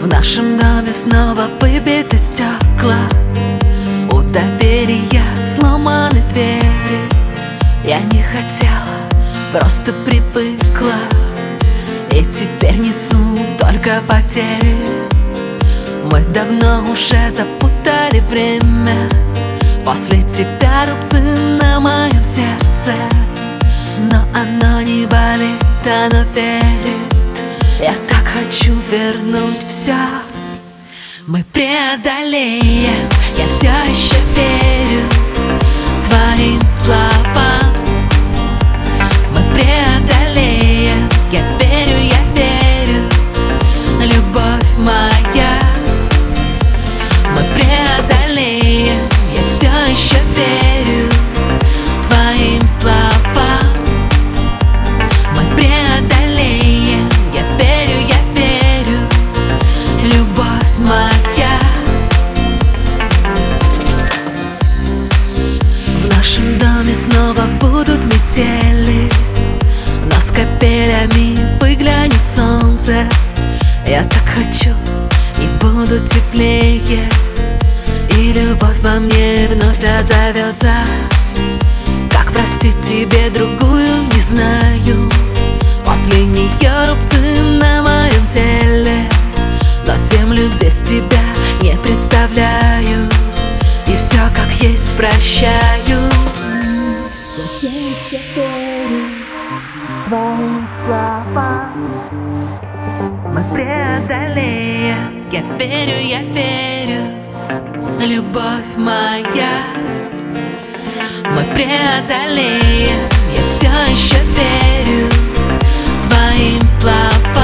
В нашем доме снова выбиты стекла, у доверия сломаны двери. Я не хотела, просто привыкла, и теперь несу только потери. Мы давно уже запутали время, после тебя рубцы на моем сердце. Но оно не болит, оно верит. Я так хочу вернуть все. Мы преодолеем, я все еще верю твоим словам. Мы преодолеем, я верю, любовь моя. Мы преодолеем, я все еще верю твоим словам. Мы преодолеем, я верю, любовь моя. В нашем доме снова будут метели, но с капелями выглянет солнце. Я так хочу, и буду теплее, и любовь во мне вновь отзовется. Как простить тебе другую, не знаю. После нее рубцы на моем теле, но землю без тебя не представляю, и все как есть прощаю. Я все верю твоим словам. Мы преодолеем, я верю, любовь моя. Мы преодолеем, я все еще верю твоим словам.